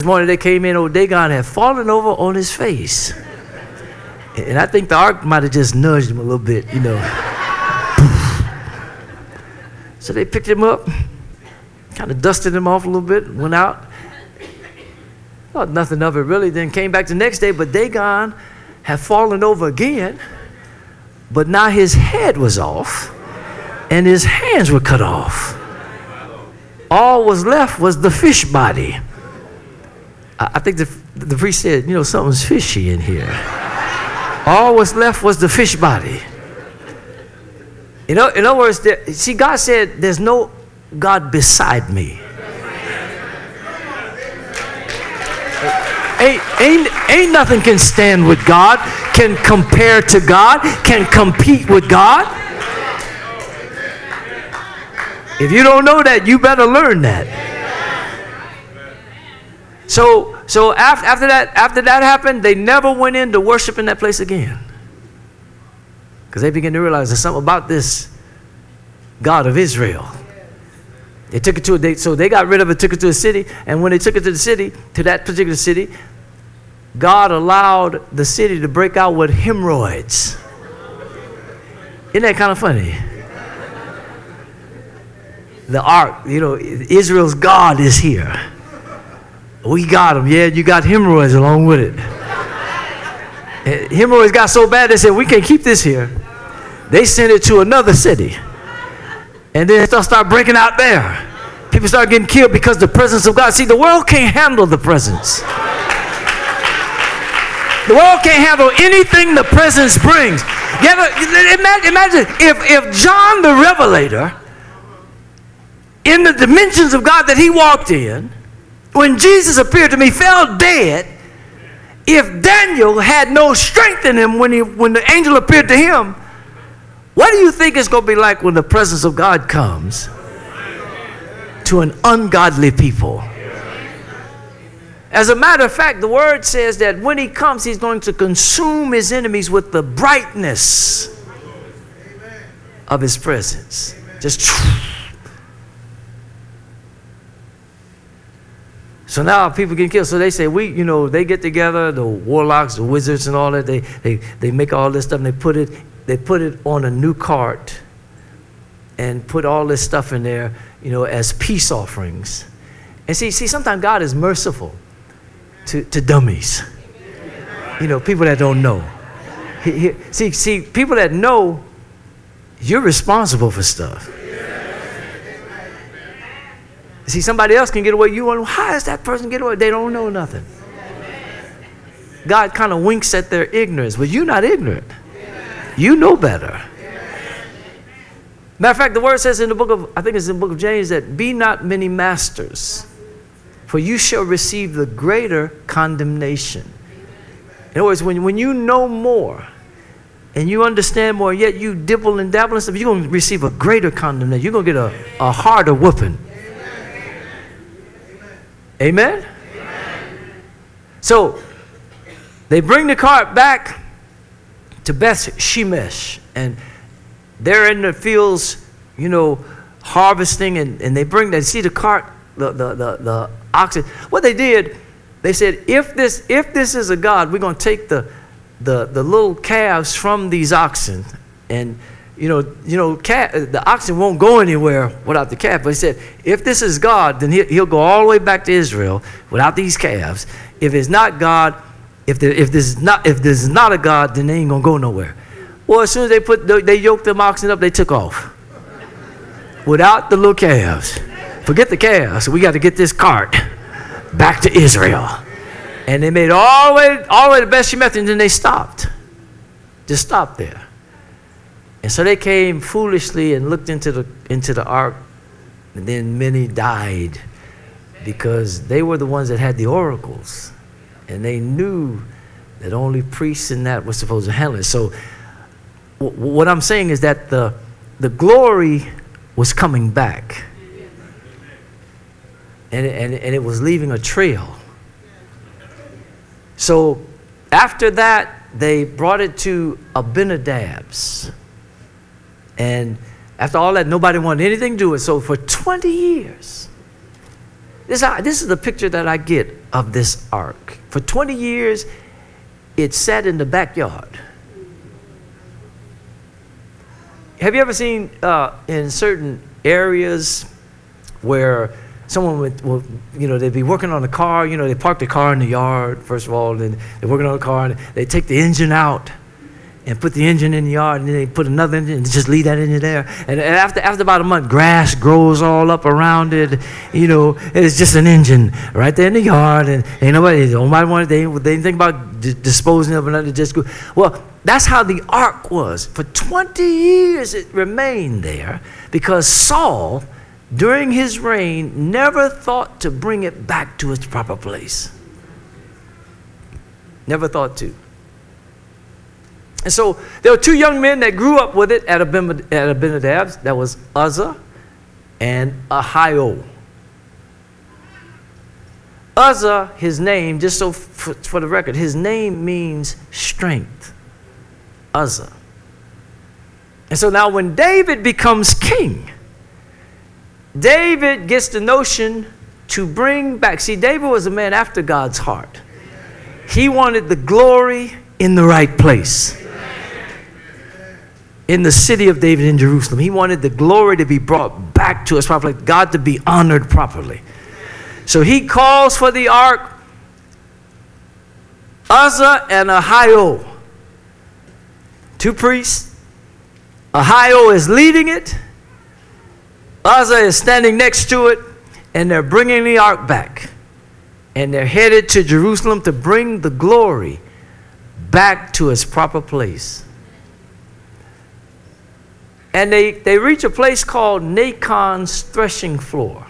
This morning they came in, old Dagon had fallen over on his face. And I think the ark might have just nudged him a little bit, you know. So they picked him up, kind of dusted him off a little bit, went out. Thought nothing of it really, then came back the next day, but Dagon had fallen over again, but now his head was off and his hands were cut off. All was left was the fish body. I think the priest said, you know, something's fishy in here. All was left was the fish body. You know, in other words, see, God said, there's no God beside me. Ain't nothing can stand with God, can compare to God, can compete with God. If you don't know that, you better learn that. So after that happened, they never went in to worship in that place again. Because they began to realize there's something about this God of Israel. They took it to a date, so they got rid of it, took it to a city, and when they took it to the city, to that particular city, God allowed the city to break out with hemorrhoids. Isn't that kind of funny? The ark, you know, Israel's God is here. We got him. Yeah, you got hemorrhoids along with it. And hemorrhoids got so bad, they said, we can't keep this here. They sent it to another city. And then it start breaking out there. People start getting killed because the presence of God. See, the world can't handle the presence. The world can't handle anything the presence brings. Imagine if John the Revelator, in the dimensions of God that he walked in, when Jesus appeared to me, fell dead. If Daniel had no strength in him when the angel appeared to him, what do you think it's going to be like when the presence of God comes to an ungodly people? As a matter of fact, the word says that when he comes, he's going to consume his enemies with the brightness of his presence. Just. So now people get killed. So they say, they get together, the warlocks, the wizards and all that, they make all this stuff and they put it on a new cart and put all this stuff in there, as peace offerings. And see, sometimes God is merciful to dummies. People that don't know. See, people that know, you're responsible for stuff. See, somebody else can get away. You wonder, how does that person get away? They don't know nothing. God kind of winks at their ignorance, but you're not ignorant. You know better. Matter of fact, the word says in the book of James that be not many masters, for you shall receive the greater condemnation. In other words, when you know more and you understand more, yet you dibble and dabble and stuff, you're going to receive a greater condemnation. You're going to get a harder whooping. Amen? So they bring the cart back to Beth Shemesh, and they're in the fields, harvesting, and they see the cart, the oxen. What they did, they said, if this is a God, we're going to take the little calves from these oxen, and the oxen won't go anywhere without the calf. But he said, if this is God, then he'll go all the way back to Israel without these calves. If it's not God, if this is not a God, then they ain't gonna go nowhere. Well, as soon as they yoked them oxen up, they took off without the little calves. Forget the calves. We got to get this cart back to Israel. And they made all the way to Beth Shemesh, and then they stopped. Just stopped there. And so they came foolishly and looked into the ark, and then many died because they were the ones that had the oracles, and they knew that only priests and that were supposed to handle it. So what I'm saying is that the glory was coming back, and it was leaving a trail. So after that, they brought it to Abinadab's. And after all that, nobody wanted anything to do with it. So for 20 years, this is the picture that I get of this ark. For 20 years, it sat in the backyard. Have you ever seen in certain areas where someone would, they'd be working on a car, they park the car in the yard, first of all, and then they're working on the car, and they take the engine out and put the engine in the yard, and then they put another engine and just leave that engine there. And after about a month, grass grows all up around it. It's just an engine right there in the yard, and ain't nobody wanted. They didn't think about disposing of it. Just go. Well, that's how the ark was. For 20 years, it remained there because Saul, during his reign, never thought to bring it back to its proper place. Never thought to. And so there were two young men that grew up with it at Abinadab's. That was Uzzah and Ahio. Uzzah, his name, just so for the record, his name means strength. Uzzah. And so now when David becomes king, David gets the notion to bring back. See, David was a man after God's heart. He wanted the glory in the right place. In the city of David in Jerusalem. He wanted the glory to be brought back to us properly, God to be honored properly. So he calls for the ark, Uzzah and Ahio. Two priests. Ahio is leading it. Uzzah is standing next to it, and they're bringing the ark back. And they're headed to Jerusalem to bring the glory back to its proper place. And they reach a place called Nacon's threshing floor.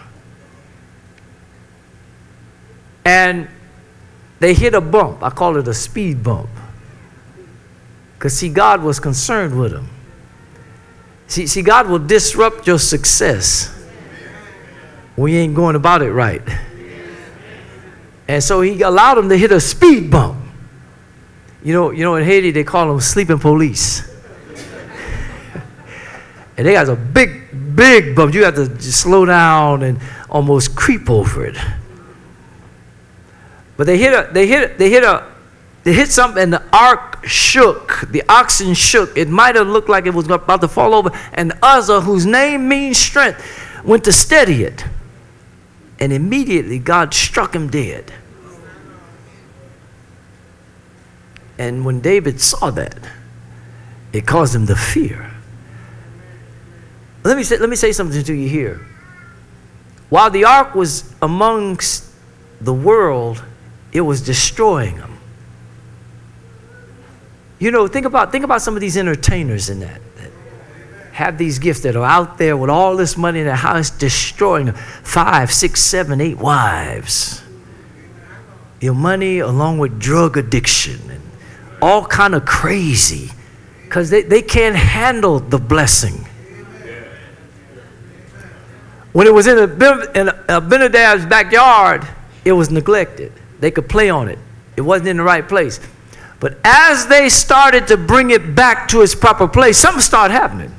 And they hit a bump. I call it a speed bump. Because, see, God was concerned with them. See, God will disrupt your success when you ain't going about it right. And so he allowed them to hit a speed bump. In Haiti, they call them sleeping police. And they got a big bump. You have to just slow down and almost creep over it. But they hit something, and the ark shook. The oxen shook. It might have looked like it was about to fall over. And Uzzah, whose name means strength, went to steady it. And immediately God struck him dead. And when David saw that, it caused him to fear. Let me say something to you here. While the ark was amongst the world, it was destroying them. Think about some of these entertainers in that have these gifts that are out there with all this money in their house, destroying them. 5, 6, 7, 8 wives. Your money along with drug addiction and all kind of crazy, because they can't handle the blessing. When it was in Abinadab's backyard, it was neglected. They could play on it. It wasn't in the right place. But as they started to bring it back to its proper place, something started happening.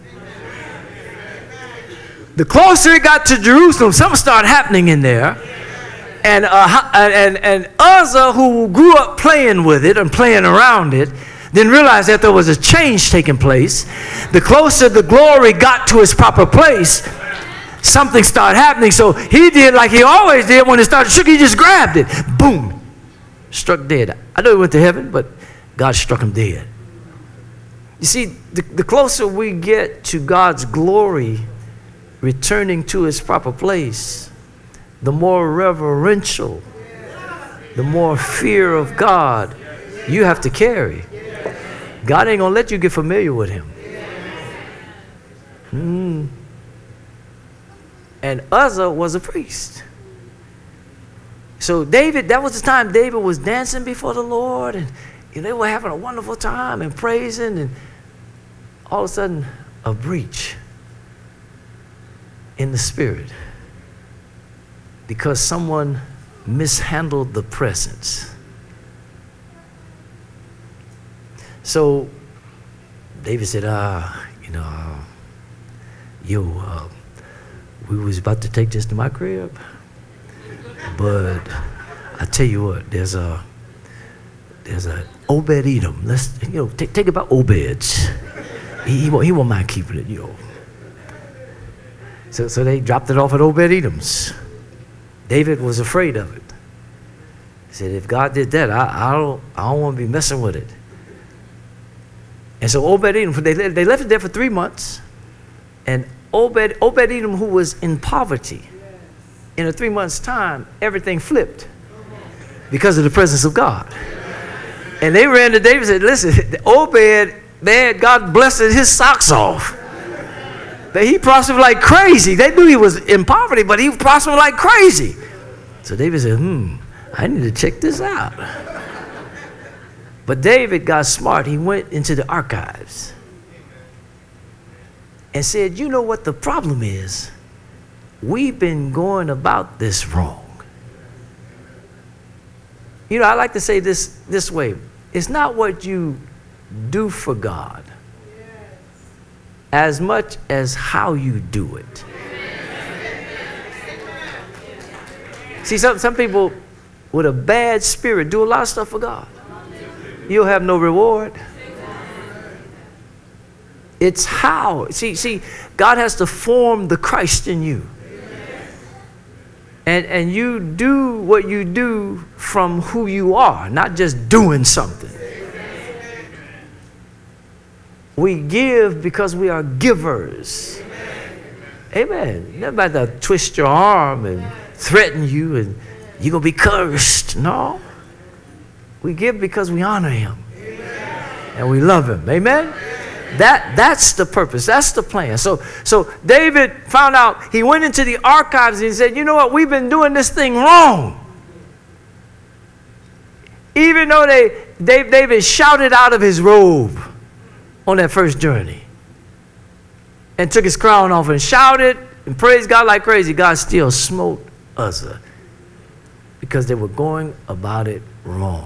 The closer it got to Jerusalem, something started happening in there. And Uzzah, who grew up playing with it and playing around it, then realized that there was a change taking place. The closer the glory got to its proper place, something started happening. So he did like he always did when it started shook. He just grabbed it. Boom. Struck dead. I know he went to heaven, but God struck him dead. You see, the closer we get to God's glory returning to its proper place, the more reverential, the more fear of God you have to carry. God ain't gonna let you get familiar with him. And Uzzah was a priest. So David, that was the time David was dancing before the Lord, and they were having a wonderful time and praising, and all of a sudden a breach in the spirit because someone mishandled the presence. So David said, we was about to take this to my crib. But I tell you what, there's a Obed-Edom. Let's take about Obeds. He won't mind keeping it, So they dropped it off at Obed-Edom's. David was afraid of it. He said, if God did that, I don't want to be messing with it. And so Obed-Edom, they left it there for 3 months. And Obed-Edom, who was in poverty, in a 3 months' time, everything flipped because of the presence of God. And they ran to David and said, listen, Obed, man, God blessed his socks off. But he prospered like crazy. They knew he was in poverty, but he prospered like crazy. So David said, I need to check this out. But David got smart. He went into the archives and said, you know what the problem is? We've been going about this wrong. I like to say this way. It's not what you do for God as much as how you do it. See, some people with a bad spirit do a lot of stuff for God. You'll have no reward. It's how. See, God has to form the Christ in you. And you do what you do from who you are, not just doing something. We give because we are givers. Amen. Nobody to twist your arm and threaten you and you're going to be cursed. No. We give because we honor him. And we love him. Amen. That's the purpose. That's the plan. So David found out. He went into the archives and he said, you know what? We've been doing this thing wrong. Even though David shouted out of his robe on that first journey and took his crown off and shouted and praised God like crazy, God still smote Uzzah because they were going about it wrong.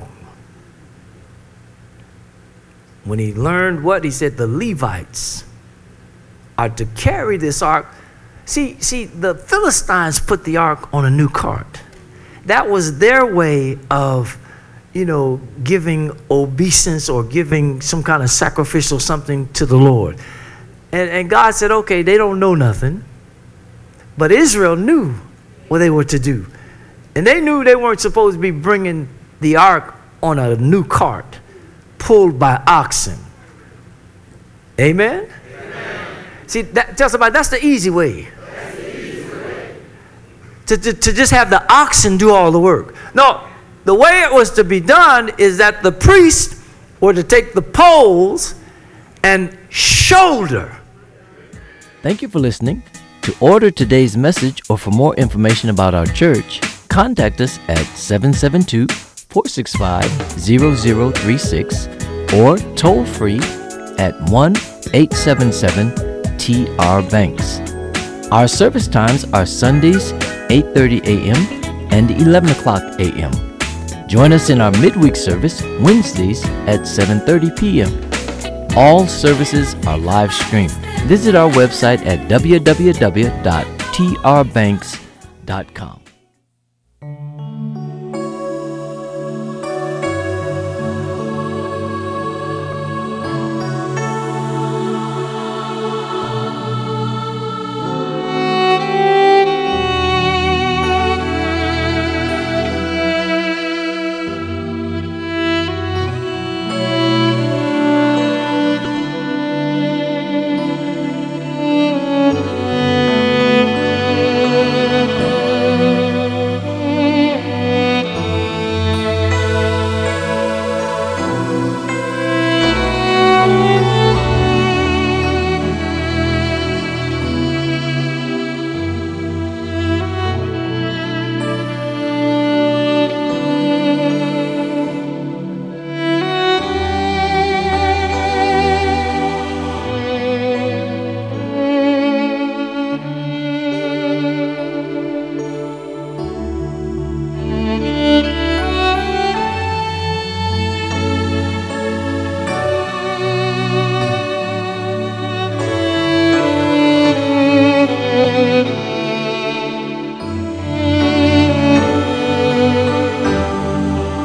When he learned what? He said the Levites are to carry this ark. See, the Philistines put the ark on a new cart. That was their way of, giving obeisance or giving some kind of sacrificial something to the Lord. And God said, okay, they don't know nothing. But Israel knew what they were to do. And they knew they weren't supposed to be bringing the ark on a new cart pulled by oxen. Amen? See, tell somebody that's the easy way. To just have the oxen do all the work. No, the way it was to be done is that the priests were to take the poles and shoulder. Thank you for listening. To order today's message or for more information about our church, contact us at 772-465-0036 or toll free at 1-877-TR-BANKS. Our service times are Sundays 8:30 a.m. and 11 o'clock a.m. Join us in our midweek service Wednesdays at 7:30 p.m. All services are live streamed. Visit our website at www.trbanks.com.